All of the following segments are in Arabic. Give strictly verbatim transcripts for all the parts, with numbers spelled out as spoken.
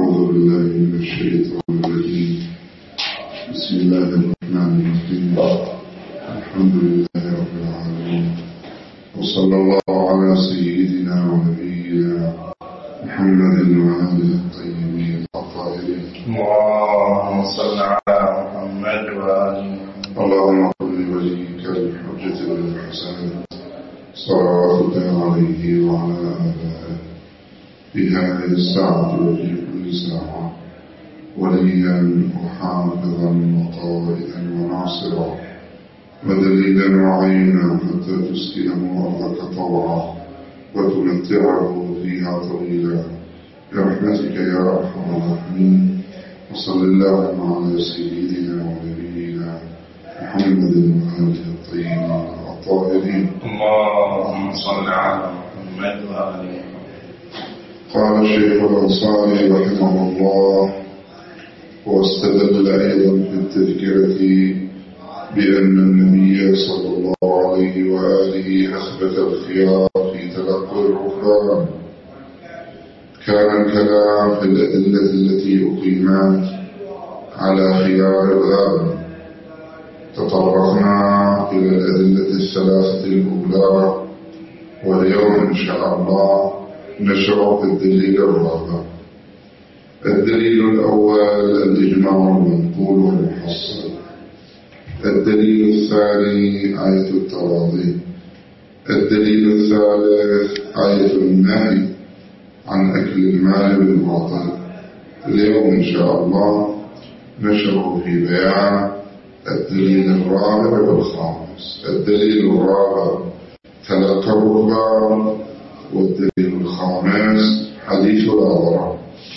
أعوذ بالله من الشيطان الرجيم. بسم الله الرحمن الرحيم. الحمد لله رب العالمين، وصلى الله على سيدنا ونبينا محمد وآله الطيبين الطاهرين. اللهم صل على محمد وآله. اللهم صل لوليك الحجة بن الحسن صلواتك عليه وعلى آله في هذه الساعة وفي كل ساعة وليا وحافظا وقائدا وناصرا ودليلا وعينا حتى تسكنه أرضك طوعا وتمتعه فيها طويلا برحمتك يا أرحم الراحمين. وصل اللهم على سيدنا ونبينا محمد وآله الطيبين الطاهرين. اللهم صل على محمد وآله. قال الشيخ الأنصاري رحمه الله: واستدل أيضا في التذكرة بأن النبي صلى الله عليه وآله أثبت الخيار في تلقي الركبان. كان الكلام في الأدلة التي أقيمت على خيار الغاب. تطرقنا إلى الأدلة الثلاثة الأولى، واليوم إن شاء الله نشرع في الدليل الرابع. الدليل الأول الإجماع المنقول والمحصل. الدليل الثاني آية التراضي. الدليل الثالث آية النهي عن أكل المال بالباطل. اليوم إن شاء الله نشرع في بيان الدليل الرابع والخامس. الدليل الرابع تلقى الركبان، والدليل الخامس حديث الأضرار.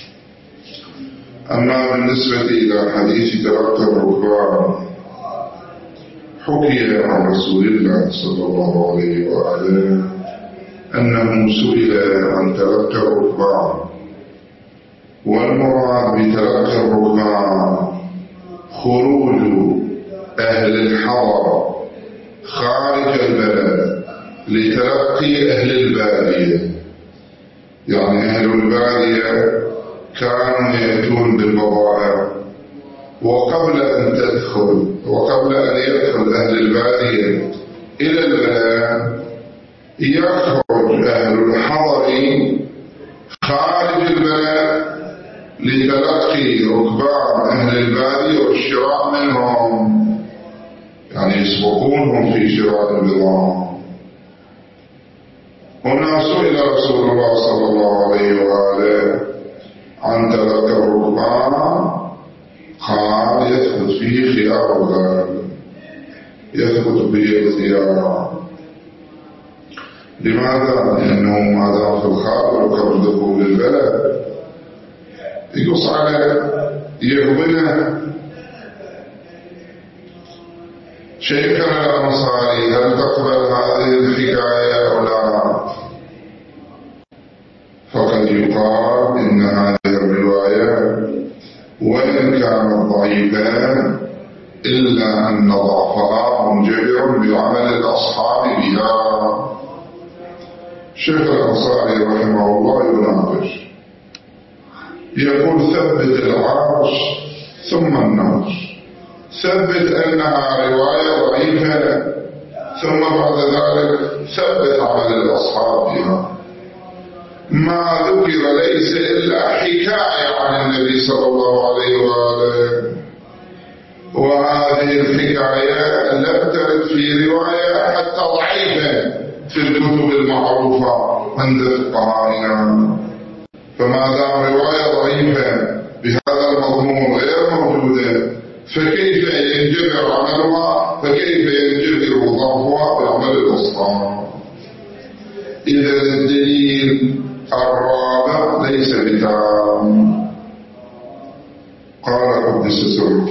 أما بالنسبة إلى حديث تلقى الركبان، حكي عن رسول الله صلى الله عليه وآله أنه سئل عن تلقى الركبان، والمراد بتلقى الركبان خروج أهل الحضر خارج البلد لتلقي أهل البادية. يعني أهل البادية كانوا يأتون بالبضائع، وقبل أن تدخل وقبل أن يدخل أهل البادية إلى البلد يخرج أهل الحضر خارج البلد لتلقي ركبان أهل البادية والشراء منهم، يعني يسبقونهم في شراء البضاعة. هنا سئل رسول الله صلى الله عليه وآله عن تلقى الركبان، قال يثبت فيه خيار الغالب، يثبت به الخيار. لماذا؟ لأنه ما دام في الخارج قبل دخول البلد يقص على يهبنه. شيخنا الأنصاري، هل تقبل هذه الحكاية أو لا؟ فقد يقال إن هذه الرواية وإن كانت ضعيفة إلا أن ضعفها منجبر بعمل الأصحاب بها. شيخ الأنصاري رحمه الله يناقش، يقول: ثبت العرش ثم النقش. ثبت أنها رواية ضعيفة، ثم بعد ذلك ثبت عمل الأصحاب بها. ما ذكر ليس إلا حكاية عن النبي صلى الله عليه وآله، وهذه الحكاية لم ترد في رواية حتى ضعيفة في الكتب المعروفة عند فقهائنا. فما دام رواية ضعيفة بهذا المضمون غير موجودة، فكيف ينجبر عملها؟ فكيف ينجبر ضعفها بعمل الأصحاب؟ إذا الدليل الرابع ليس بتام. قال قدس سره: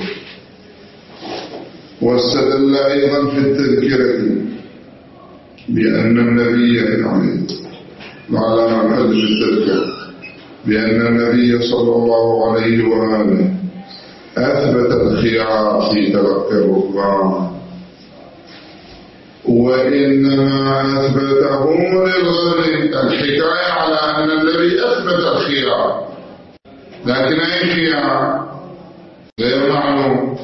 واستدل أيضا في التذكرة بأن النبي يعني لعلنا نحل في التذكرة بأن النبي صلى الله عليه وآله أثبت الخيار في تلقي الركبان، وإنما أثبته للغرب. الحكاية على أن الذي أثبت الخيار لكن أي خيار غير معلوم.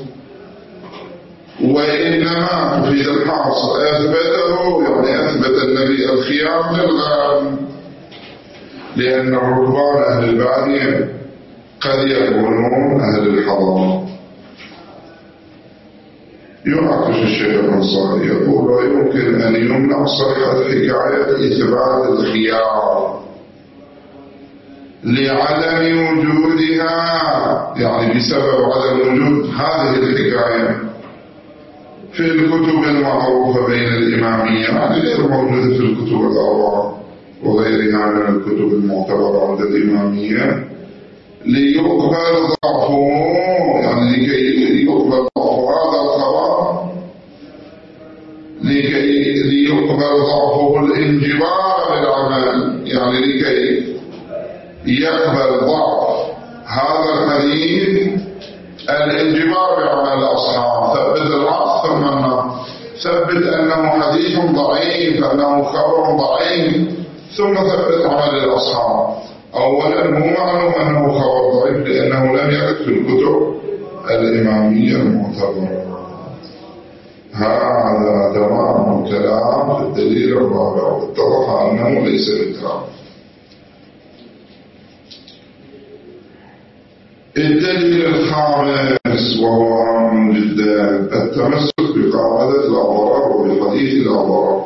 وإنما في الحاصل أثبته، يعني أثبت النبي الخيار للغالب، لأن الرهبان أهل البادية قد يكونون أهل الحضارة. يناقش الشيخ الأنصاري يقول ويمكن أن يمنع صحة حكاية إثبات الخيار لعدم وجودها، يعني بسبب عدم وجود هذه الحكاية في الكتب المعروفة بين الإمامية، يعني غير موجودة في الكتب الأربعة وغيرها من الكتب المعتبرة عند الإمامية، ليقبل ضعفه، يعني لكي يقبل ضعف هذا الخبر، لكي ليقبل ضعفه الانجبار بالعمل، يعني لكي يقبل ضعف هذا الحديث الانجبار بعمل الأصحاب. ثبت الرأس ثم النار، ثبت أنه حديث ضعيف، أنه خبر ضعيف، ثم ثبت عمل الأصحاب. أولا مو معلوم أنه خبر ضعيف لأنه لم يرد في الكتب الإمامية المعتبرة. هذا تمام الكلام في الدليل الرابع، واتضح أنه ليس بالكلام. الدليل الخامس وهو عام جدا، التمسك بقاعدة لا ضرر وبحديث لا ضرر.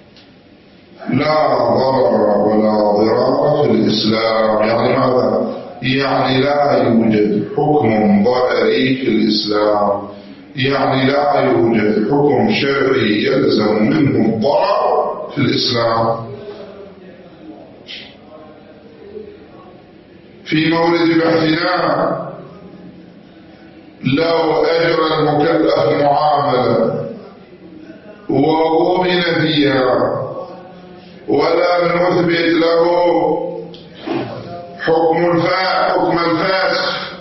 لا ضرر ولا ضرار في الإسلام، يعني ماذا؟ يعني لا يوجد حكم ضرري في الإسلام، يعني لا يوجد حكم شرعي يلزم منه الضرر في الإسلام. في مورد بحثنا لو أجرى المكلف معاملة وضمن فيها ولم نثبت له حكم حكم الفاسق،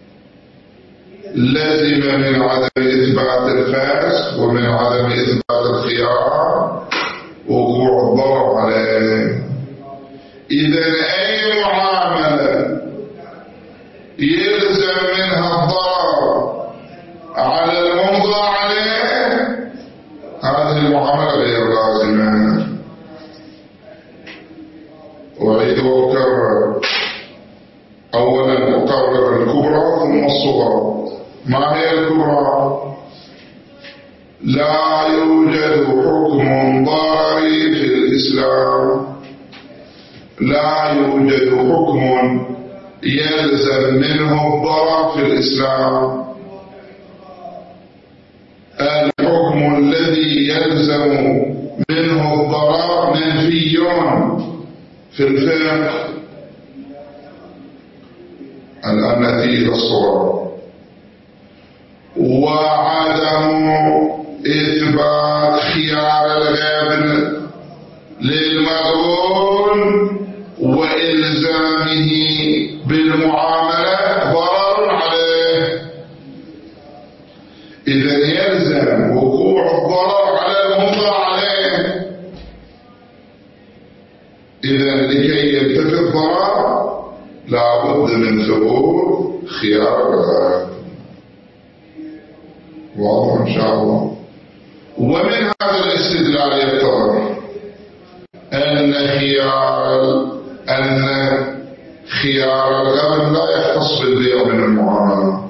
لزم من عدم إثبات الفاسق ومن عدم إثبات الخيار وقوع الضرر عليه. إذن أي معاملة يلزم منها الضرر على الممضى عليه، هذه المعاملة غير لازمة. وأعيد وأكرر، أولا أقرر الكبرى ثم الصغرى. ما هي الكبرى؟ لا يوجد حكم ضرري في الإسلام، لا يوجد حكم يلزم منه الضرر في الإسلام. الحكم الذي يلزم منه الضرر منفي في الفقه. الآن نأتي إلى الصورة. وعدم إثبات خيار الغيب للمغبون وإلزامه بالمعاملة ضرر عليه. إذا يلزم وقوع الضرر على الممضى عليه. إذا لكي ينتفي الضرر لا بد من ثبوت خيار الغيب. واضح إن شاء الله. ومن هذا الاستدلال يتضح أن خيار أن خيار الغبن لا يختص بالبيع من المعاملات،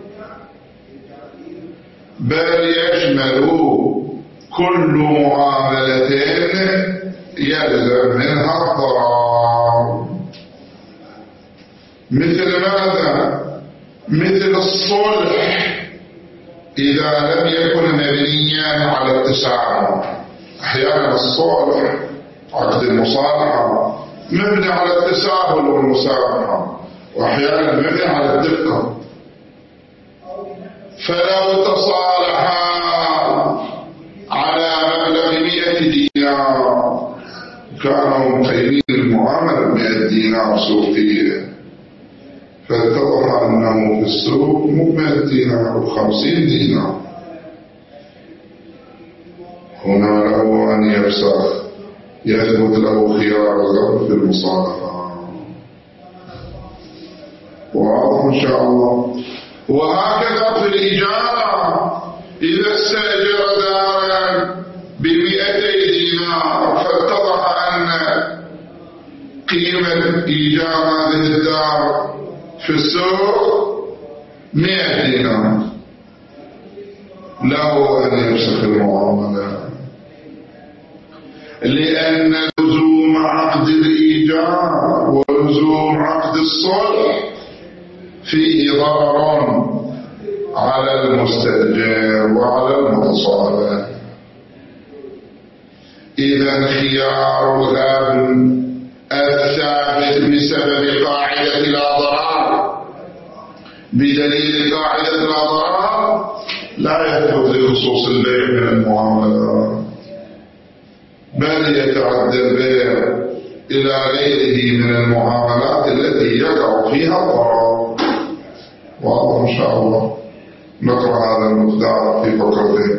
بل يشمل كل معاملة يلزم منها الضرر. مثل ماذا؟ مثل الصلح إذا لم يكن مبنيا على التسامح. أحيانا الصلح عقد المصالحة مبني على التساهل والمسامحة، وأحيانا مبني على الدقة. فلو تصالحا على مبلغ مئة دينار كانوا مقيمين المعاملة بمئة دينار سوقية، فاتضح أنه في السوق مو مئة دينار وخمسين دينار. هنا له أن يفسخ، يثبت له خيار الغرب في المصالحة. واضح إن شاء الله. وهكذا في الإيجار، إذا استأجر دارا بمئتي دينار فاتضح أن قيمة إيجار هذه الدار في السوق مئة دينار، له أن يفسخ المعاملة، لأن لزوم عقد الإيجار ولزوم عقد الصلح فيه ضرر على المستأجر وعلى المتصالح. إذا خيار الغبن الثابت بسبب قاعدة لا ضرر بدليل قاعدة لا ضرر لا يثبت لخصوص البيع من المعاملات، بل يتعدى البيع إلى غيره من المعاملات التي يقع فيها الضرر. واضح إن شاء الله. نقرأ هذا المقدار في فقرتين.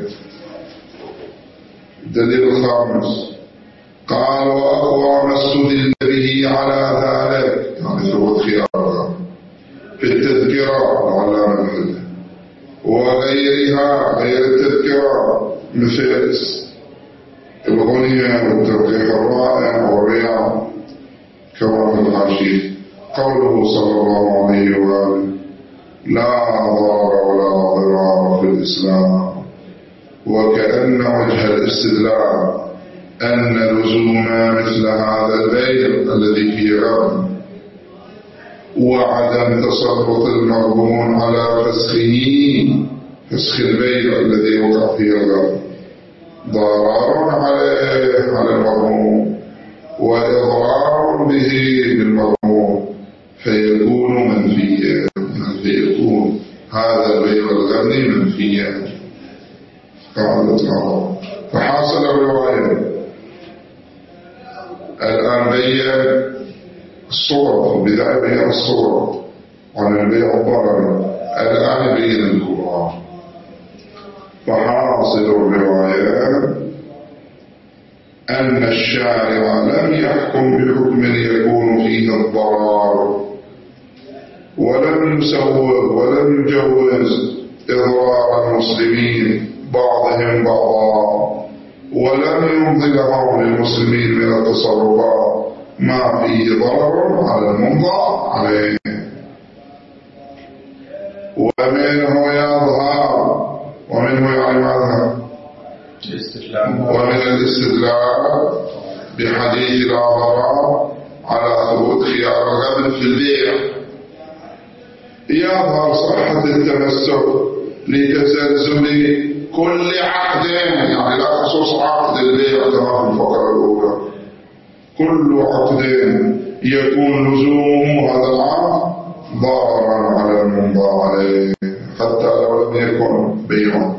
الدليل الخامس قال: وأقوى ما استدل به على ذلك، يعني ثبوت خيارها في التذكرة لعلها من وغيرها غير التذكرة مثل الغنية والترقيق الرائع والرياض كما في الحاشية. قوله صلى الله عليه وآله: لا ضرر ولا ضرار في الإسلام، وكأن وجه الاستدلال أن لزوم مثل هذا البيع الذي فيه غبن وعدم تسلط المغبون على فسخه، فسخ البيع الذي وقع فيه الغبن، ضرر عليه على المغبون وإضرار به بالمغبون، فيكون منفيا، فيكون هذا البيع الغني منفيا. قاعدة الله. فحاصل الرواية الآن بيع الصورة، البداية بيع الصورة عن البيع الضرر، الآن بين القرآن. فحاصل الرواية أن الشارع لم يحكم بحكم يكون فيه الضرر، ولم يسوغ ولم يجوز إضرار المسلمين بعضهم بعضا، ولم يمضي لهم للمسلمين من التصرفات ما فيه ضرر على الممضى عليه. ومنه يظهر ومنه يعني ماذا؟ ومن الاستدلال بحديث لا ضرر على ثبوت خيار الغبن في البيع يظهر صحة التمسك لتسلسل كل عقد، يعني لا خصوص عقد البيع كما في الفقرة الأولى، كل عقد يكون لزومه هذا العقد ضارا على الممضى عليه حتى لو لم يكن بيعا،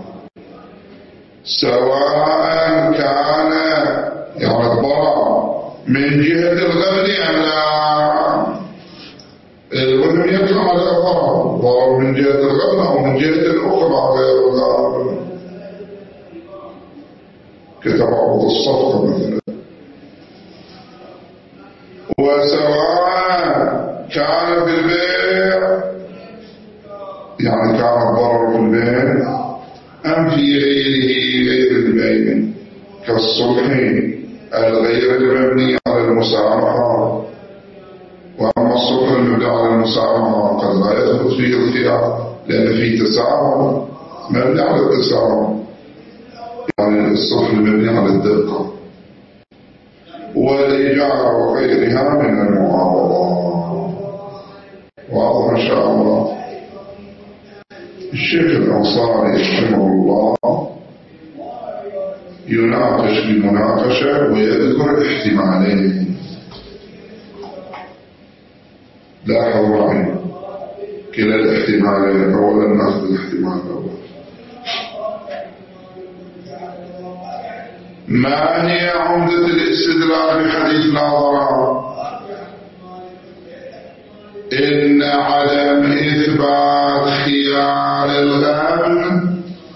سواء كان يعني الضرر من جهة الغبن أم لا. الغبن يقع على الضرر، ضرر من جهة الغبن أو من جهة أخرى غير الغبن، كتبعض الصفقة مثلا. وسواء كان في البيع، يعني كان الضرر في البيع أم في غيره غير البيع، كالصلح الغير المبني على المسامحة. وأما الصلح المبني على المسامحة قد لا يثبت فيه الخيار، لأن فيه تسامح مبني على التسامح، يعني الصلح المبني على الدقة. والإيجار وغيرها من المعاوضات. واضح إن شاء الله. الشيخ الأنصاري رحمه الله يناقش بمناقشة ويذكر احتمالين. لاحظوا معي كلا الاحتمالين. أولا نأخذ الاحتمال الأول. ما هي عمدة الاستدلال بحديث لا ضرر؟ إن عدم إثبات خيار الغبن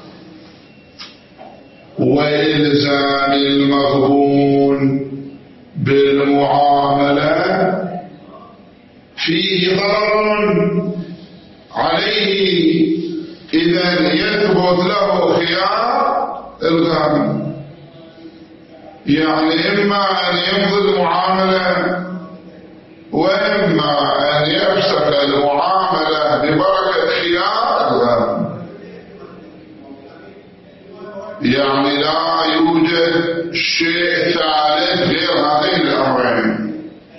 وإلزام المغبون بالمعاملة فيه ضرر عليه، إذا يثبت له خيار الغانم، يعني إما أن يمضي المعاملة وإما أن يفسخ المعاملة ببركة خيار الغانم. يعني لا يوجد شيء ثالث غير هذين الأمرين،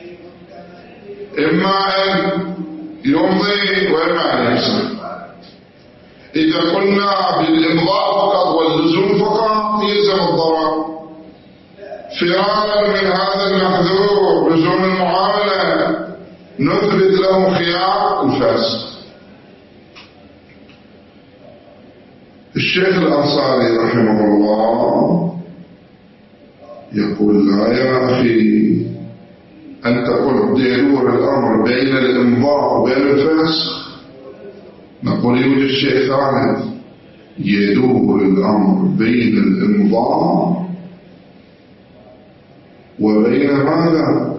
إما أن يمضي وإما أن يفسخ. إذا قلنا بالإمضاء فقط واللزوم فقط يلزم الضرر، فرارا من هذا المحذور لزوم المعاملة نثبت له خيار الفاسق. الشيخ الأنصاري رحمه الله يقول لا يا أخي أن تقول يدور الأمر بين الإمضاء وبين الفسخ. نقول يوجد شيء ثالث، يدور الأمر بين الإمضاء وبين ماذا؟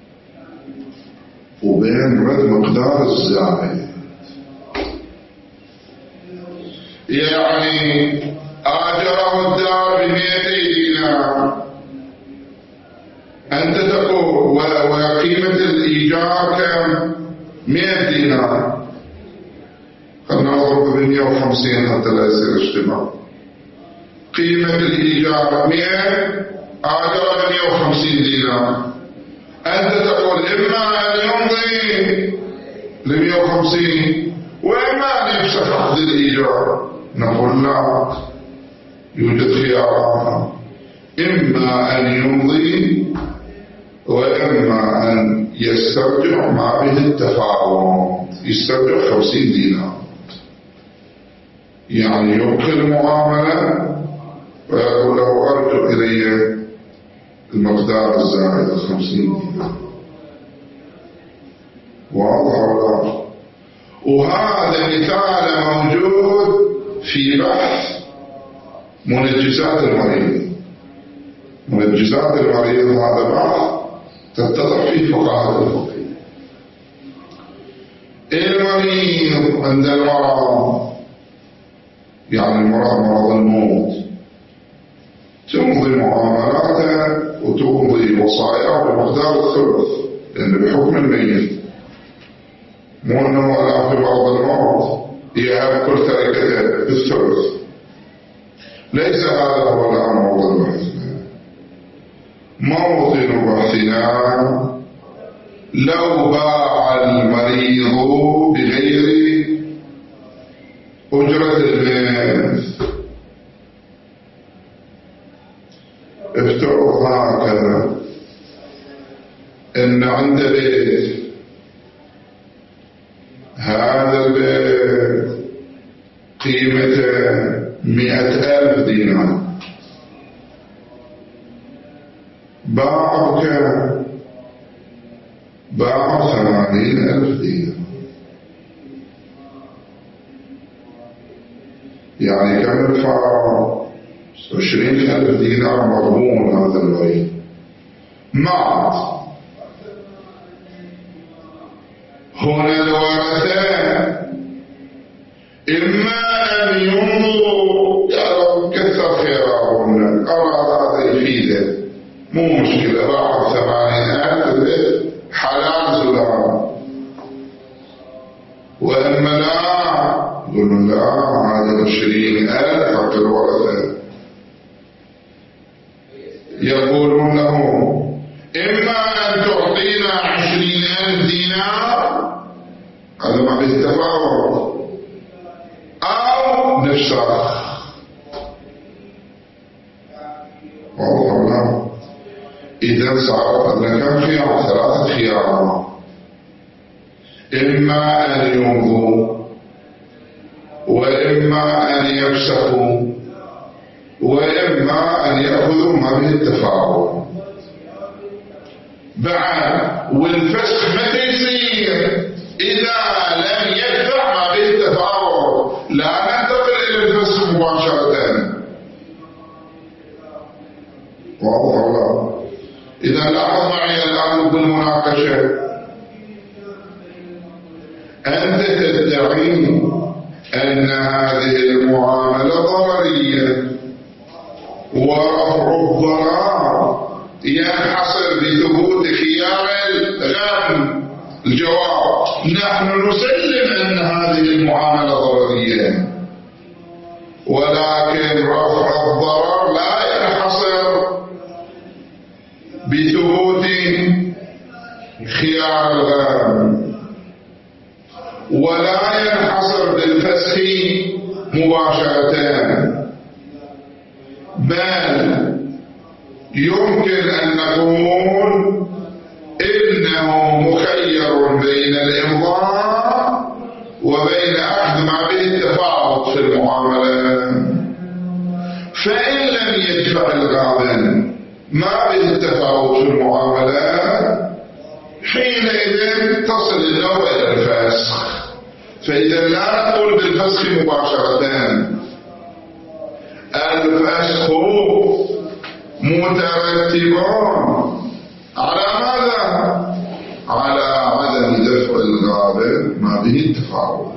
وبين رد مقدار الزائد. يعني آجره الدار بمئتي دينار، أنت تقول وقيمة الإيجار كم؟ مئة دينار، خلنا نضرب بمئة وخمسين حتى لا يصير اشتباه. قيمة الإيجار مئة، آجر بمئة وخمسين دينار. أنت تقول إما أن يمضي لمئة وخمسين وإما أن يفسخ عقد الإيجار. نقول لا، يوجد خيارات، إما أن يمضي وإما أن يسترجع ما به التفاوض، يسترجع خمسين دينار، يعني يبقي المعاملة ويقول له أرجع إلي المقدار الزائد الخمسين دينار. واضح ولا؟ وهذا مثال موجود في بحث منجزات المريض. منجزات المريض هذا بحث تتضح فيه فقهاء الفقه. المريض عند المرض، يعني المرض مرض الموت، تمضي معاملاته وتمضي وصاياه بمقدار الثلث، لأن بحكم الميت، مو أنه ألا في مرض الموت يهب كل تركته بالثلث. ليس هذا هو الآن موضوع بحثنا. موطن بحثنا لو باع المريض بغير أجرة الميت. افترض هكذا إن عند بيت، هذا البيت قيمته مئة ألف دينار، باعوا كم؟ باعوا ثمانين ألف دينار. يعني كم الفرق؟ عشرين ألف دينار مضمون هذا البيت. مات، هنا الورثة إما أن يمضوا، يا رب كثر خيرهم، أراد هذا يفيده، مو مشكلة، باعوا ثمانين ألف حلال زلال. وإما لا، يقولون لا، هذا عشرين ألف حق الورثة. يقولون له إما أن تعطينا عشرين ألف دينار، هذا ما به تفاوض، أو نفسخ. والله إذا صارت لنا كم خيار؟ ثلاثة خيارات، إما أن يمضوا وإما أن يفسخوا وإما أن يأخذوا ما به التفاوض. بعد والفسخ متى يصير؟ إذا لم يدفع ما به التفاوض، لا ننتقل إلى الفسخ مباشرة. واضح ولا؟ إذا لاحظ معي الآن بالمناقشة، أنت تدعي أن هذه المعاملة ضررية، ورفع الضرر ينحصر بثبوت خيار الغبن. الجواب: نحن نسلم أن هذه المعاملة ضررية، ولكن رفع الضرر لا ينحصر بثبوت خيار الغبن، ولا ينحصر بالفسخ مباشرة، بل يمكن أن نقول إنه مخير بين الإمضاء وبين أخذ ما به التفاوض في المعاملة. فإن لم يدفع الغابن ما به التفاوض في المعاملة، حينئذ تصل النوبة إلى الفسخ. فإذا لا نقول بالفسخ مباشرة، الفسخ مترتب على ماذا؟ على عدم دفع الغابن ما به التفاوض.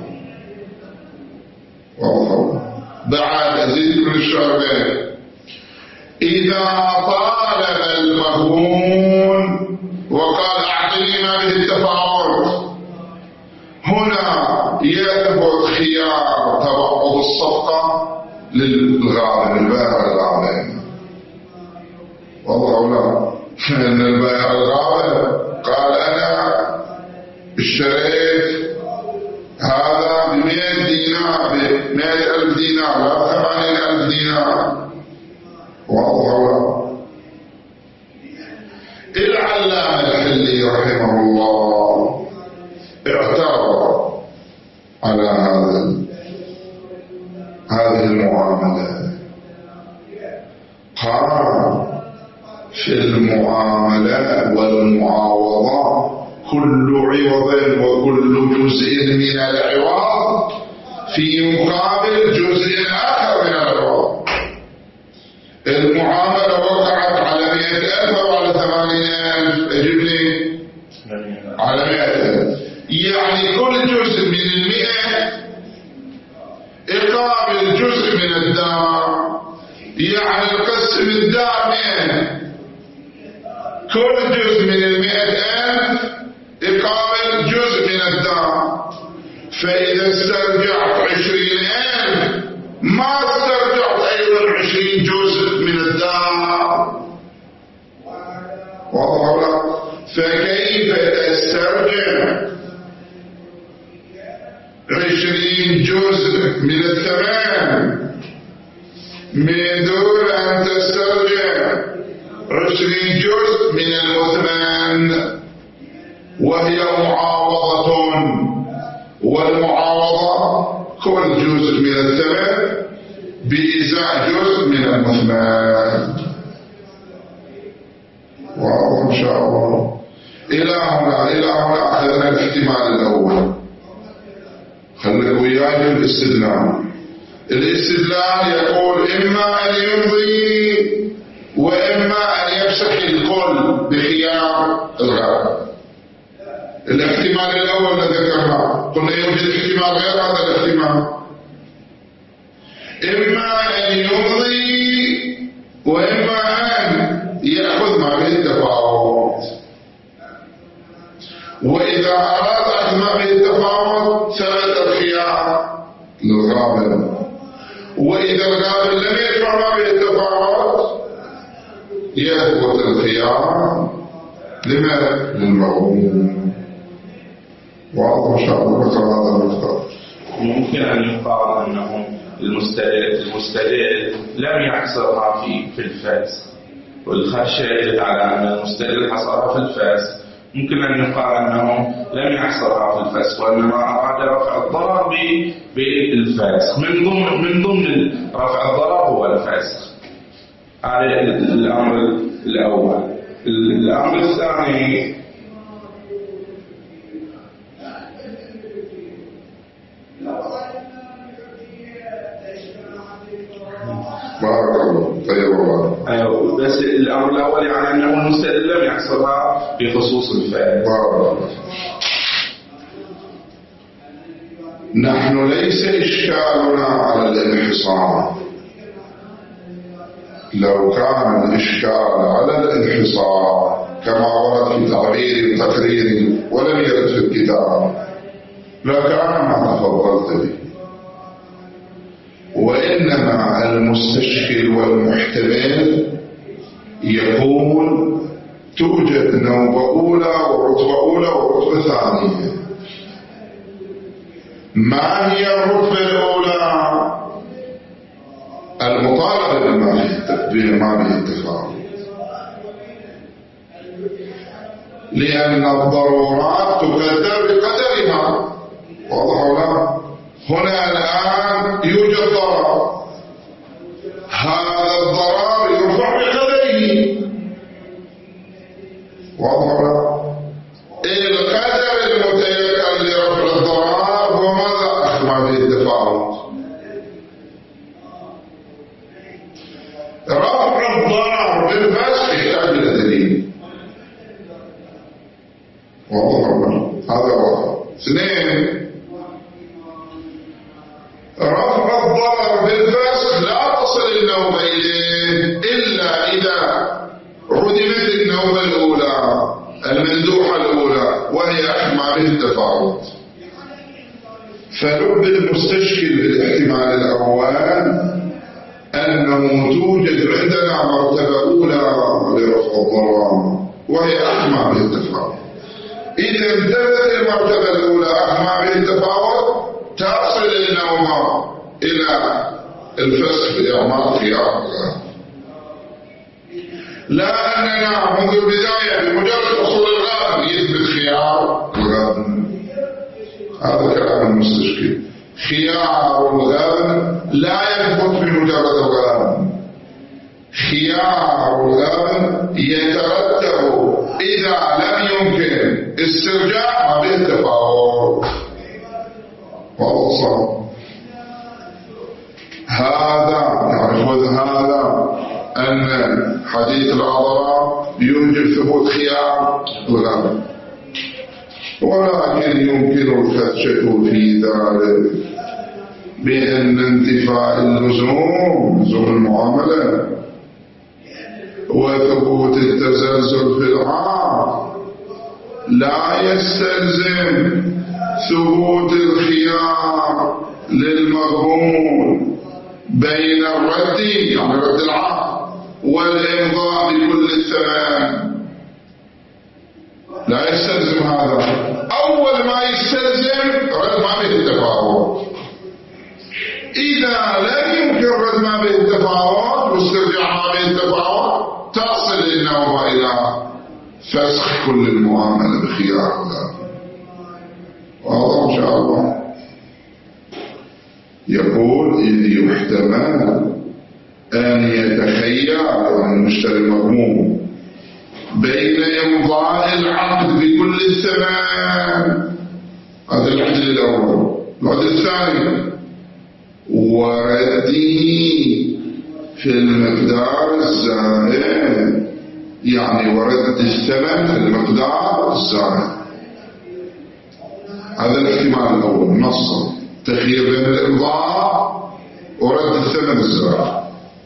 والله بعد أزيد من الشربين: إذا طالب المغبون وقال أعطني ما به التفاوض، هنا يثبت خيار تبعض الصفقة للغابن، البائع الغابن. والله لا، لأن البائع الغابن قال أنا اشتريت هذا بمئة دينار، بمئة ألف دينار، لا ثمانين ألف دينار. والله لا. العلامة الحلي رحمه الله اعترض على هذا هذه المعاملة، قال: في المعاملة والمعاوضة كل عوض وكل جزء من العوض في مقابل جزء آخر من العوض. المعاملة وقعت على مئة ألف أو على ثمانين ألف؟ أجبني. على مئة ألف، يعني كل جزء من المئة يقابل جزء من الدار، يعني نقسم الدار مئة، كل جزء من المئة ألف يقابل جزء من الدار. فإذا استرجعت عشرين ألف ما استرجعت أيضا عشرين جزء من الدار. واضح؟ فكيف تسترجع عشرين جزء من الثمن من دون أن تسترجع عشرين جزء من المثمن؟ وهي معاوضة، والمعاوضة كل جزء من الثمن بإزاء جزء من المثمن. واضح إن شاء الله. إلى هنا إلى هنا أخذنا الاحتمال الأول. خليك وياي في الاستدلال. الاستدلال يقول إما أن يمضي وإما أن يفسخ الكل بخيار الغرب. الاحتمال الأول الذي ذكرناه قلنا يوجد احتمال غير هذا الاحتمال، إما أن يمضي وإما أن يأخذ ما به التفاوض. وإذا أراد أخذ ما به التفاوض ثبت الخيار للغابن، وإذا الغابن لم يدفع ما به التفاوض يثبت الخيار لماذا؟ للمغبون. واضح إن شاء الله بكرة هذا المختار. ممكن أن يقال أنه المستدل المستدل لم يحصرها في في الفاس، والخشية يدل على أن المستدل حصرها في الفاس. ممكن أن يقال أنه لم يحصرها في الفاس، وإنما أراد رفع الضرر بالفاس. من ضمن من ضمن رفع الضرر هو الفاس. هذا الأمر الأول. الأمر الثاني بارك الله. طيب الله. أيوه، بس الأمر الأول يعني أنه المستدل لم يحصرها بخصوص الفاس. بارك الله. نحن ليس إشكالنا على الانحصار. لو كان الإشكال على الانحصار كما ورد في تعبير تقرير ولم يرد في الكتاب لكان ما تفضلت به، وإنما المستشكل والمحتمل يقول توجد نوبة أولى ورتبة أولى ورتبة ثانية. ما هي الرتبة الأولى؟ المطالبة بما به التفاوت، لأن الضرورات تقدر بقدرها. واضح ولا؟ هنا الآن يوجد ضرر، هذا الضرر يرفع بقدره. واضح ولا؟ القدر المتيقن لرفع الضرر هو ماذا؟ أخبر به التفاوت. رفع الضرر بالفسخ يحتاج إلى دليل. واضح ولا؟ هذا واضح. اثنين، رفع الضرر بالفسخ لا تصل النوبة إليه إلا إذا عدمت النوبة الأولى المندوحة الأولى وهي أحمى به التفاوت. فلب المستشكل بالاحتمال الأول أنه توجد عندنا مرتبة أولى لرفع الضرر وهي أحمى به التفاوت. إذا انتهت المرتبة الأولى أحمى به التفاوت تصل النوبة إلى الفسخ بإعمال خيار. لا أننا منذ البداية بمجرد حصول الغابن يثبت خيار الغابن. هذا كلام المستشكل. خيار الغابن لا يثبت بمجرد الغابن. خيار الغابن يترتب إذا لم يمكن استرجاع ما به التفاوت. والله هذا يعني خذ هذا أن حديث العضلة يوجب ثبوت خيار الغابن، ولكن يمكن الفتشة في ذلك بأن انتفاء اللزوم لزوم المعاملة وثبوت التزلزل في العام لا يستلزم ثبوت الخيار للمغبون بين الرد يعني رد العام والإمضاء بكل الثمان. لا يستلزم هذا. أول ما يستلزم رد ما به التفاوت. إذا لم يمكن رد ما به التفاوت واسترجاع ما به التفاوت تصل النوبة إلى فسخ كل المعاملة بخيار الله. واضح إن شاء الله. يقول إذ يحتمل أن يتخير يعني المشتري المضمون بين إمضاء العقد بكل الثمان، هذا العقد الأول. العقد الثاني ورده في المقدار الزائد، يعني ورد الثمن في المقدار الزائد. هذا الاحتمال الأول نصا تخيير بين الإمضاء ورد الثمن الزائد.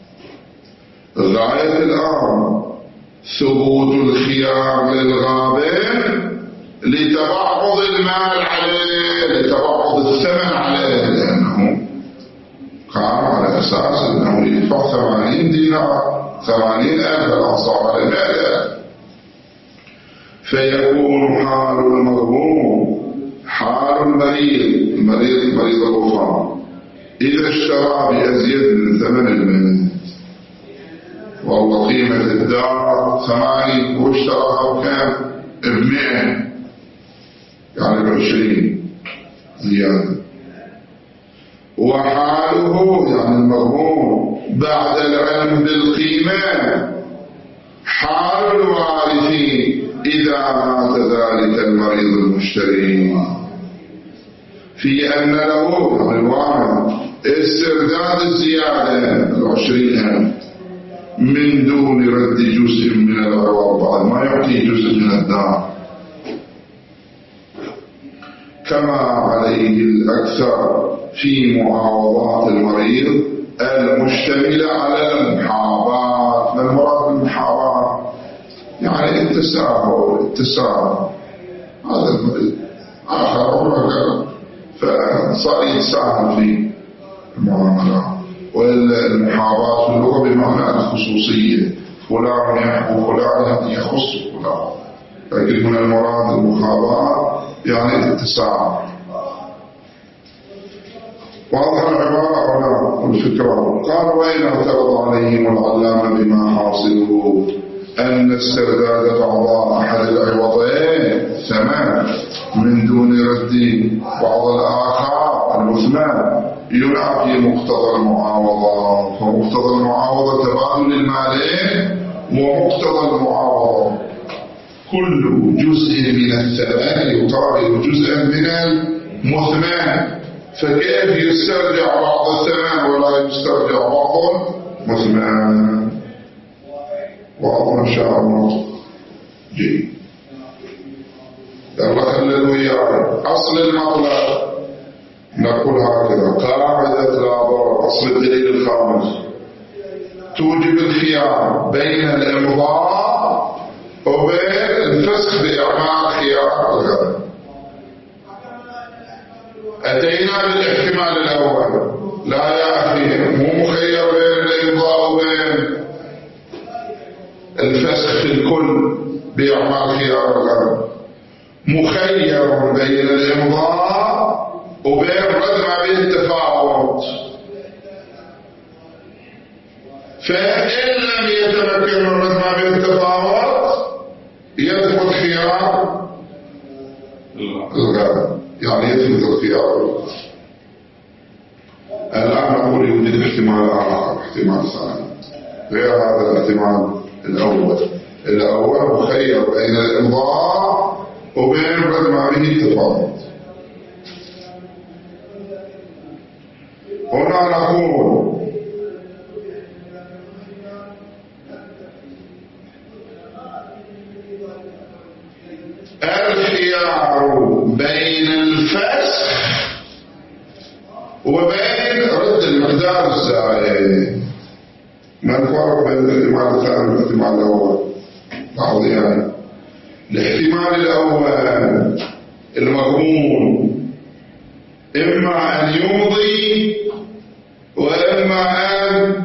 غاية الآن ثبوت الخيار للغابن لتبعض المال عليه، لتبعض الثمن عليه، لأنه كان على أساس أنه يدفع ثمانين دينار ثمانين ألف الأنصار على مئة. فيكون حال المغبون حال المريض المريض مريض الوفاة إذا اشترى بأزيد من ثمن المال، والله قيمة الدار ثمانين واشتراها بكام؟ بمئة، يعني بعشرين زيادة. وحاله يعني المغبون بعد العلم بالقيمة حال الوارثين إذا مات ذلك المريض المشتري في أن له يعني الوارث استرداد الزيادة العشرين من دون رد جزء من العوض بعد ما يعطي جزء من الدار، كما عليه الأكثر في معاوضات المريض المشتملة على المحاباة. ما المراد بالمحاباة؟ يعني التساهل التساهل هذا المريض آخر رجل فصار يتساهل في المعاملة. والمحاباة في اللغة بمعنى الخصوصية، فلان يحب فلان يخص فلان، لكن من المراد المخابرة يعني الاتساع. واضح العبارة هنا والفكرة. قال وإن اعترض عليهم العلامة بما حاصله أن استرداد بعض أحد العوضين ثمن من دون رد بعض الآخر المثمن ينافي مقتضى المعاوضة. فمقتضى المعاوضة تبادل المالين، ومقتضى المعاوضة كل جزء من الثمن يقابل جزءا من المثمن. فكيف يسترجع بعض الثمن ولا يسترجع بعض المثمن؟ واضح إن شاء الله. جيد. يلا خلوا وياي أصل المطلب نقول هكذا: قاعدة لا ضرر. أصل الدليل الخامس توجب الخيار بين الإمضاء وبين الفسخ بإعمال خيار الغد. أتينا بالاحتمال الأول. لا يا أخي، مو مخير بين الإمضاء وبين الفسخ في الكل بإعمال خيار الغد، مخير بين الإمضاء وبين رد ما به التفاوت. فإن لم يتمكن من رد ما به التفاوت يثبت خيار الغد، يعني يثبت الخيار. الآن نقول يوجد احتمال آخر، احتمال ثاني غير هذا الاحتمال الأول. الأول مخير بين الإمضاء وبين رد ما به التفاوت. هنا نقول الخيار بين الفسخ وبين رد المقدار الزائد. ما الفرق بين الاحتمال الثاني والاحتمال الأول؟ بعض يعني الاحتمال الأول المضمون إما أن يمضي وإما أن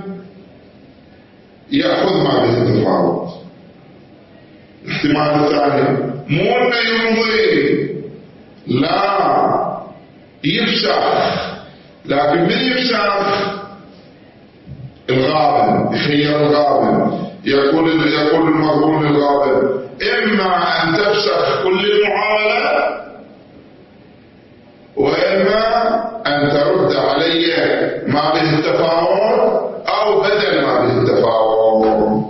يأخذ ما به التفاوت. الاحتمال الثاني مو أنه يمضي، لا يفسخ، لكن من يفسخ الغابن، يخير الغابن. يقول يقول المضمون للغابن: إما أن تفسخ كل المعاملة، وإما أن ترد علي ما به التفاوت أو بدل ما به التفاوت.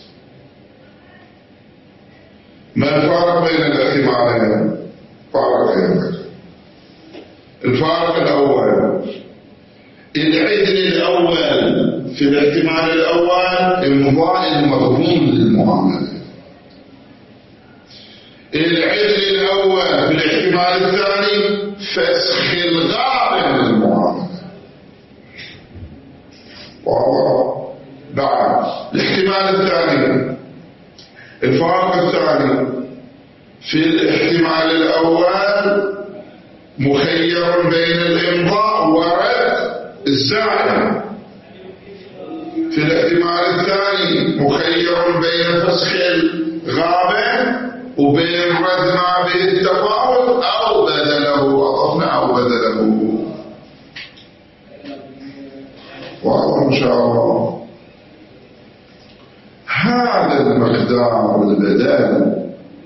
ما الفارق بين الاحتمالين؟ فارقين. الفارق الأول العدل الأول في الاحتمال الأول إمضاء المضمون للمعاملة. العدل الأول في الاحتمال الثاني فسخ الغابن للمعاملة. واضح؟ بعد الاحتمال الثاني الفارق الثاني في الاحتمال الأول مخير بين الإمضاء ورد الزائد. في الاحتمال الثاني مخير بين فسخ الغابن وبين رد ما به التفاوت أو بدله. أضفنا أو بدله. واضح إن شاء الله. هذا المقدار البدل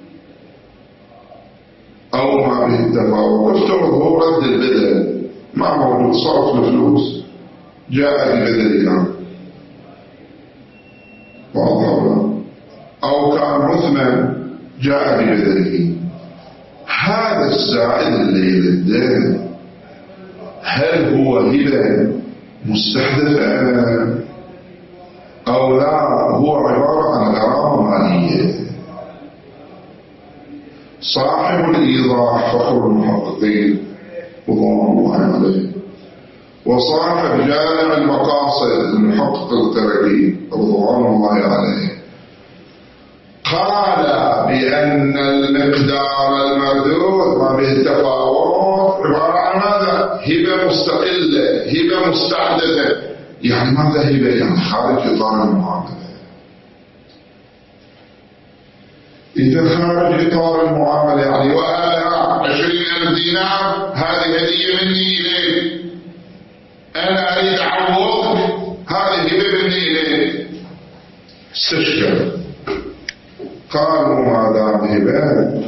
أو ما به التفاوت افترض هو رد البدل، ما موجود صرف الفلوس، جاء ببدلها. واضح؟ أو كان مثمن جاء ببدله. هذا الزائد اللي للدين هل هو هبة مستحدثة أو لا هو عبارة عن غرامة مالية؟ صاحب صاحب الإيضاح فخر المحققين رضوان الله عليه، وصاحب جامع المقاصد المحقق القرقي رضوان الله عليه قال بأن المقدار المردود ما به التفاوت عبارة عن ماذا؟ هبة مستقلة، هبة مستحدثة. يعني ماذا هبة؟ يعني خارج إطار المعاملة. إذا خارج إطار المعاملة يعني وهذا عشرين ألف دينار، هذه هدية مني إليك، أنا أريد أعوضك، هذه هبة مني إليك. استشكل، قالوا ما دام هبة،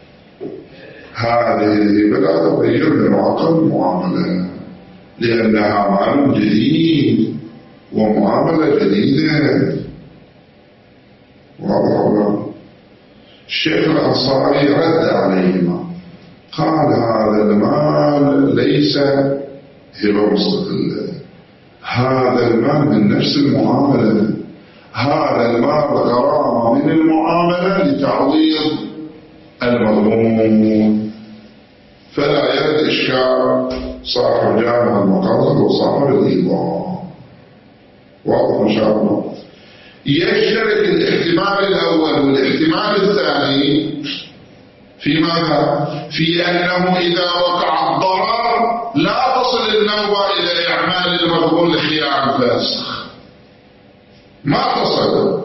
هذه الهبة لا تغير من واقع المعاملة، لأنها مال جديد ومعاملة جديدة. واضح؟ الشيخ الأنصاري رد عليهما، قال هذا المال ليس هبة مستقلة، هذا المال من نفس المعاملة، هذا المال غرامة من المعاملة لتعويض المضمون، فلا يرد إشكال صاحب جامع المقاصد وصاحب الإيضاح. واضح إن شاء الله. يشترك الاحتمال الأول والاحتمال الثاني في ماذا؟ في أنه إذا وقع الضرر لا تصل النوبة إلى إعمال المضمون لخيار الفاسخ، ما تصل.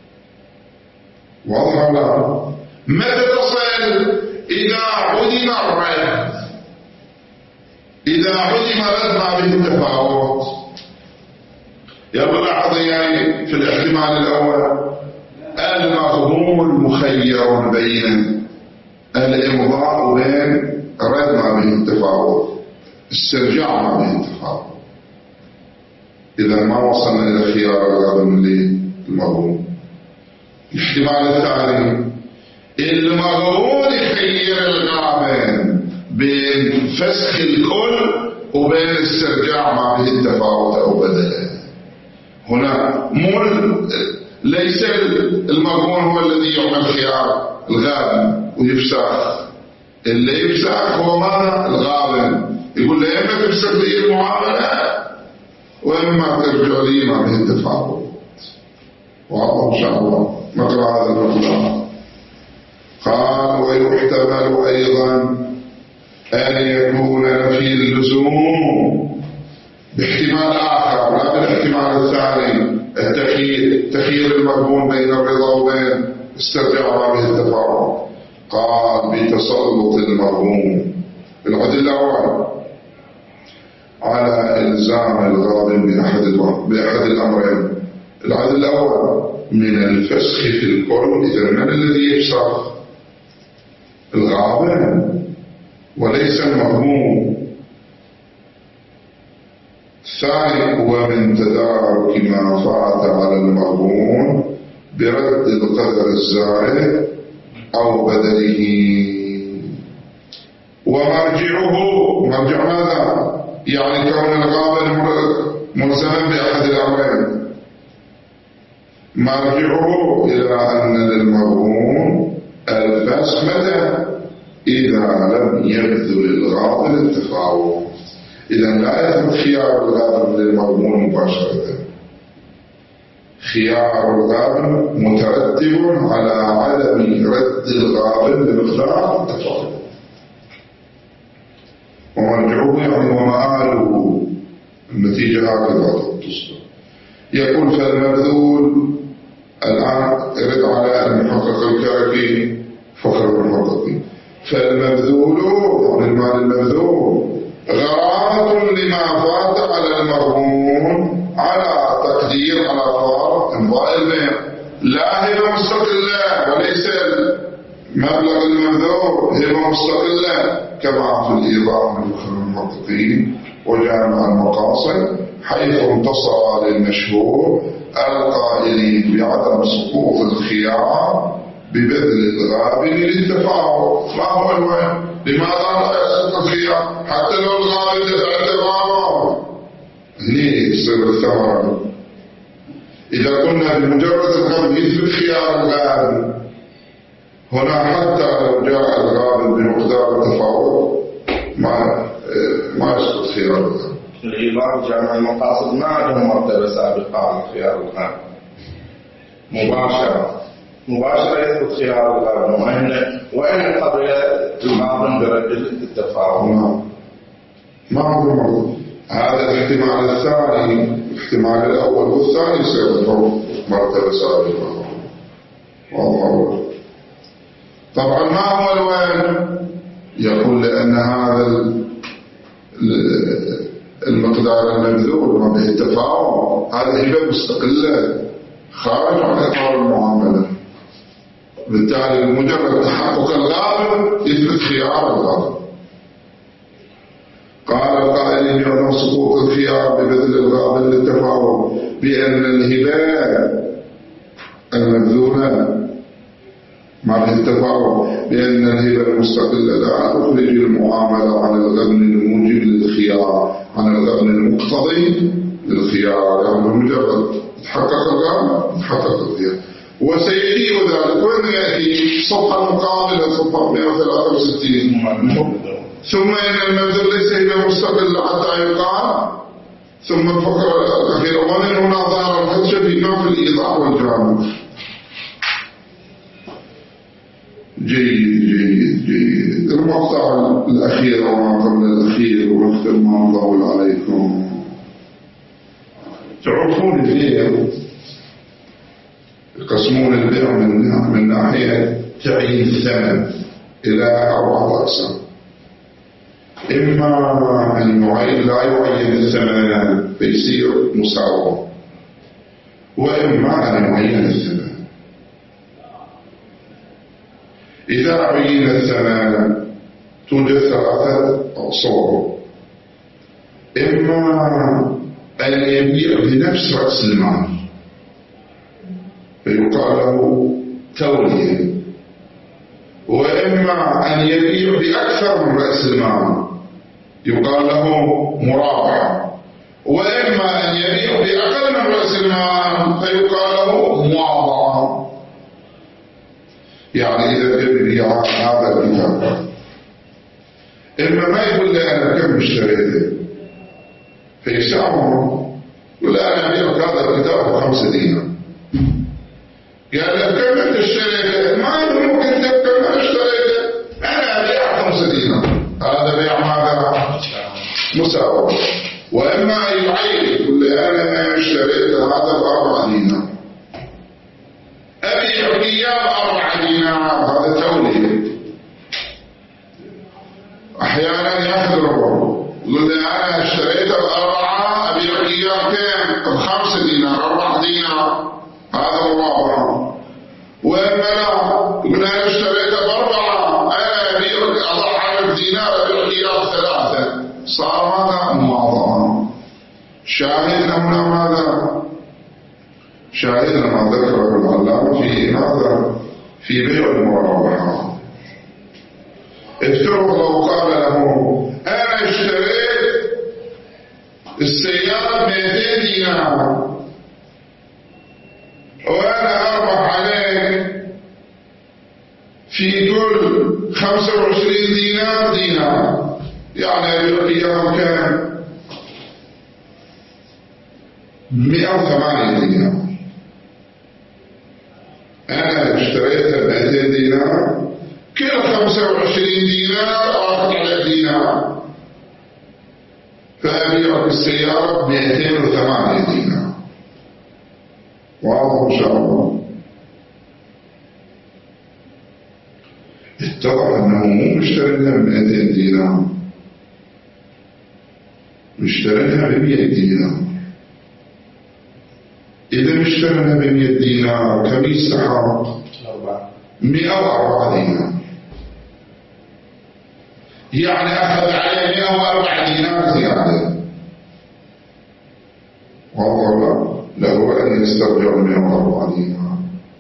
واضح لا؟ متى تصل؟ إذا عدم الرد، إذا عدم الرد ما به التفاوت. يلا لاحظ يعني في الاحتمال الأول المضمون مخير بين الإمضاء وبين رد ما به التفاوت، استرجاع ما به التفاوت. إذا ما وصلنا إلى خيار الغابن للمضمون. الاحتمال الثاني المضمون يخير الغابن بين فسخ الكل وبين استرجاع ما به التفاوت أو بدله. هنا مو ليس المضمون هو الذي يعمل خيار الغابن ويفسخ، اللي يفسخ هو ماذا؟ الغابن. يقول له إما تفسخ لي المعاملة وإما ترجع لي ما به التفاوت. واضح إن شاء الله. نقرأ هذا المقدار. قال ويحتمل أيضا أن يكون نفي اللزوم باحتمال آخر، لا بالاحتمال الثاني التخيير، تخيير المضمون بين الرضا وبين استرجاع ما به التفاوت. قال بتسلط المضمون العدل الأول على إلزام الغابن بأحد بأحد الأمرين. العدل الأول من الفسخ في الكل، إذا من الذي يفسخ؟ الغابن وليس المضمون. الثاني هو من تدارك ما فات على المضمون برد القدر الزائد أو بدله. ومرجعه مرجع ماذا؟ يعني كون الغابن ملزما بأحد الأمرين، مرجعه إلى أن للمضمون الفسخ متى؟ إذا لم يبذل الغابن التفاوت. إذا لا يثبت خيار الغابن للمضمون مباشرة، خيار الغابن مترتب على عدم رد الغابن بمقدار التفاوت. ومرجعه يعني ومآله، النتيجة هكذا تصدر. يقول فالمبذول الآن يرد على المحقق الكركي فخر المحققين. فالمبذول يعني المال المبذول غرامة لما فات على المضمون على تقدير على فار امضاء البيع، لا هبة مستقلة، وليس مبلغ المبذول هبة مستقلة كما في الإيضاح من فخر المحققين وجامع المقاصد، حيث انتصر للمشهور القائلين بعدم سقوط الخيار ببذل الغابن للتفاوت. ما هو الوهم؟ لماذا لا يسقط الخيار حتى لو الغابن دفع التفاوت؟ هني يصير الثمرة. إذا قلنا بمجرد الغابن يثبت خيار الغابن، هنا حتى لو جاء الغالب بمقدار التفاوت ما ما يسقط خيار الغالب. الإيضاح جامع المقاصد ما عندهم مرتبة سابقة على خيار الغالب مباشرة مباشرة يثبت خيار الغالب وإن وإن قبل الغالب برد التفاوت. نعم ما عندهم مرتبة. هذا الاحتمال الثاني الاحتمال الأول والثاني سيظهر مرتبة سابقة. والله طبعا ما هو الوين؟ يقول لأن هذا المقدار المبذول ما به التفاوت هذه هبة مستقلة خارج عن إطار المعاملة، بالتالي مجرد تحقق الغالب يثبت خيار الغالب. قال القائل يعلم سقوط الخيار ببذل الغالب للتفاوت بأن الهبة المبذولة ما به التفاوت بأن الهبة المستقلة لا تخرج المعاملة عن الغبن الموجب للخيار عن الغبن المقتضي للخيار، يعني بمجرد تحقق الغبن تحقق الخيار. وسيجيب ذلك وين يأتي صفحة مقابلة صفحة مئة وثلاثة وستين ثم إن المبذول ليس هبة مستقلة حتى يقال ثم الفقرة الأخيرة ومن هنا ظهر الحجة بما في الإيضاح والجامع. جيد جيد جيد. المقطع الأخير وما قبل الأخير واختم ما أطول عليكم. تعرفون البيع يقسمون البيع من من ناحية تعيين الثمن إلى أربعة أقسام. إما أن يعين لا يعين الثمن فيصير مساواة، وإما أن يعين الثمن. إذا عين الثمن توجد ثلاثة أصول: إما أن يبيع بنفس رأس المال فيقال له تولية، وإما أن يبيع بأكثر من رأس المال يقال له مرابحة، وإما أن يبيع بأقل من رأس المال فيقال له مواضعة. يعني إذا يبيع هذا الكتاب إما ما يقول لي أنا كم اشتريته فيساوم، يقول أنا أبيعك هذا الكتاب بخمسة دينار. قال له كم أنت اشتريته؟ ما ممكن كم اشتريته؟ أنا أبيع خمسة دينار. هذا بيع ماذا؟ مساواة. وإما يعين يقول لي أنا اشتريت هذا بأربع دينار أبيع إياه بأربع دينار، هذا تولية. أحيانا يأخذ الربع يقول لي أنا اشتريته بأربعة أبيع إياه كم؟ بخمسة دينار أربع دينار، هذا مرابحة. وإما لا يقول أنا اشتريته بأربعة أنا أبيع أضع ألف دينار أبيع إياه ثلاثة، صار هذا مواضعة. شاهدنا هنا ماذا؟ شاهدنا ما ذكره العلامة في هذا في بيع المرابحة. افترض لو قال له أنا اشتريت السيارة بمئتين دينار وأنا أربح عليك في كل خمسة وعشرين دينار دينار، يعني أبيع إياهم كم؟ مئة وثمانية دينار. أنا اشتريتها بمئتين دينار، كل خمسة وعشرين دينار أخذ على دينار، فأبيع السيارة بمئتين وثمانية دينار. واضح إن شاء الله. اتضح أنه مو مشتريها بمئتين دينار، مشتريها بمئة دينار. إذا اشترينا بمئة دينار كم يستحق؟ مئة وأربعة دينار، يعني أخذ عليه مئة وأربعة دينار زيادة. والله له أن يسترجع مئة وأربعة دينار.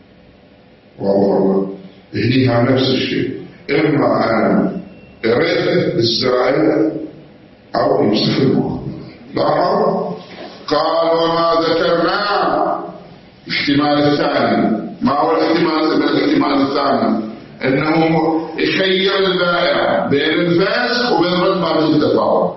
والله هنيها نفس الشيء، إما أن يرد الزائد أو يمسك المقابل. لاحظ قال وما ذكرنا الاحتمال الثاني. ما هو الاحتمال الاحتمال الثاني؟ أنه يخير البائع بين الفاسق وبين رد ما به التفاوت،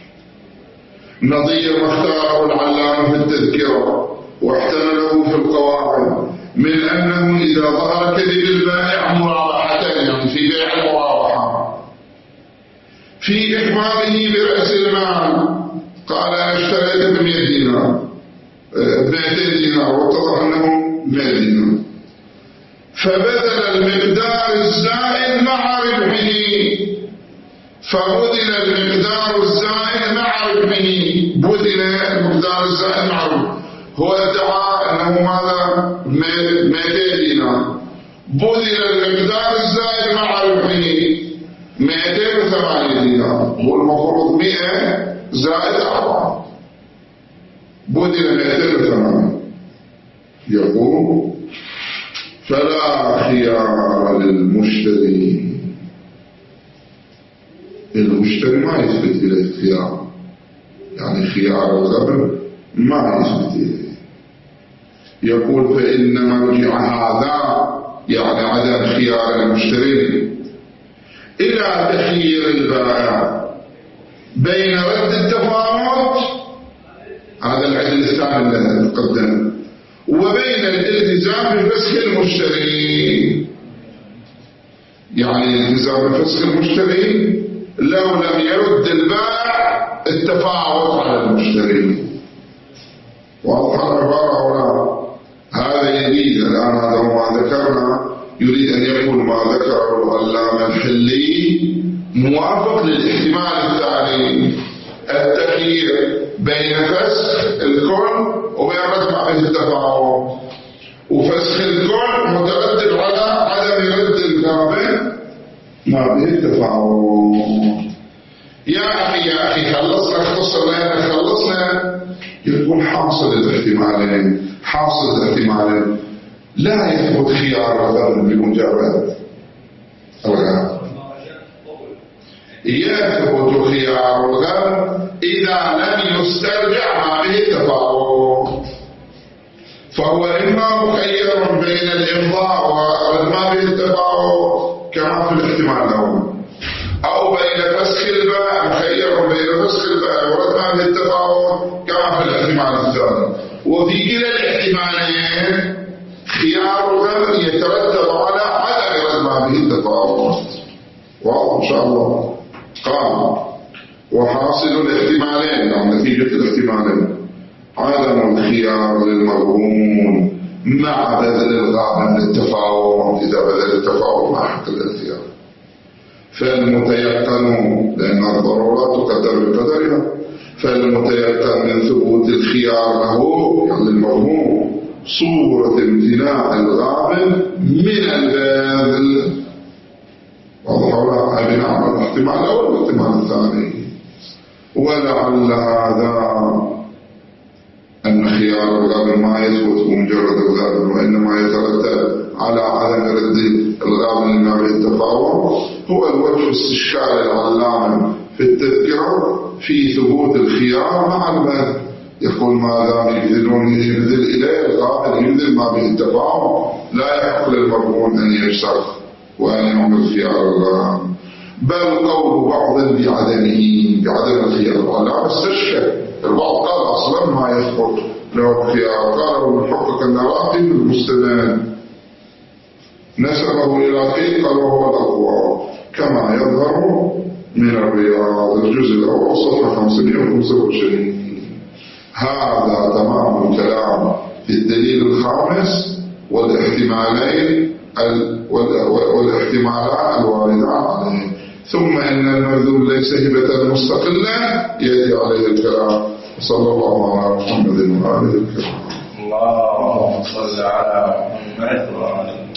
نظير ما اختاره العلامة في التذكرة واحتمله في القواعد من أنه إذا ظهر كذب البائع مرابحتين، يعني في بيع المرابحة، في إحماله برأس المال، قال أنا اشتريت بمئة دينار بمئتين دينار واتضح أنه مئة دينار، فبذل المقدار الزائد مع ربحه، فبذل المقدار الزائد مع ربحه، بذل المقدار الزائد مع ربحه. هو ادعى أنه ماذا؟ مئتين دينار، بذل المقدار الزائد مع ربحه مئتين وثمانية دينار، هو المفروض مئة زائد أربعة، بذل مئتين وثمانية. يقول فلا خيار للمشتري، المشتري ما يثبت إليه الخيار، يعني خيار الغبن ما يثبت إليه. يقول فإن مرجع هذا يعني عدم خيار المشتري إلى تخيير البائع بين رد التفاوت، هذا العدل الثاني الذي تقدم، وبين الالتزام بفسخ المشتري، يعني الالتزام بفسخ المشتري لو لم يرد البائع التفاوت على المشتري. واضح العبارة هنا؟ هذا يريد الآن، هذا ما ذكرنا، يريد أن يقول ما ذكره العلامة الحلي موافق للاحتمال الثاني، التخيير بين فسخ الكل وبين رد ما به التفاوت، وفسخ الكل مترتب على عدم رد الغابن ما به التفاوت. يا أخي يا أخي خلصنا، اختصر لنا خلصنا. يقول حاصل الاحتمالين، حاصل الاحتمالين لا يثبت خيار الغبن بمجرد الغبن، يثبت خيار الغبن إذا لم يسترجع ما به التفاوت، فهو إما مخير بين الإمضاء ورد ما به التفاوت كما في الاحتمال الأول، أو بين فسخ البائع، مخير بين فسخ البائع ورد ما به التفاوت كما في الاحتمال الثاني. وفي كلا الاحتمالين خيار الغبن يترتب على عدم رد ما به التفاوت. واضح إن شاء الله؟ قال وحاصل الاحتمالين، يعني نتيجة الاحتمالين عدم الخيار للمرهون مع بذل الغابن للتفاوت، إذا بذل التفاوت مع حق الاختيار. فالمتيقن، لأن الضرورات تقدر بقدرها، فالمتيقن من ثبوت الخيار له يعني المرهون صورة امتناع الغابن من البذل. واضح ولا؟ بناء على الاحتمال الأول والاحتمال الثاني. ولعل هذا أن خيار الغابن ما يثبت بمجرد الغابن، وإنما يترتب على عدم رد الغابن لما به التفاوت، هو الوجه استشكال العلامة في التذكرة في ثبوت الخيار مع البذل. يقول ما دام يبذلون يبذل إليه الغابن يبذل ما به التفاوت، لا يحق للمرهون أن يفسخ وأن يعمل خيار الغابن، بل قول بعض بعدمه، بعدم الخيار. على استشكل البعض قال أصلا ما يثبت له خيار، قالوا المحقق النراقي المستند نسبه إلى قيل قال وهو الأقوى كما يظهر من الرياض الجزء الأول صفحة خمسمائة وخمسة وعشرين. هذا تمام الكلام في الدليل الخامس والاحتمالين والاحتمالات الواردة عليه. ثم إن المبذول ليس هبة مستقلة يأتي عليه الكلام. صلى الله على محمد وآله الكرام. اللهم صل على محمد وآله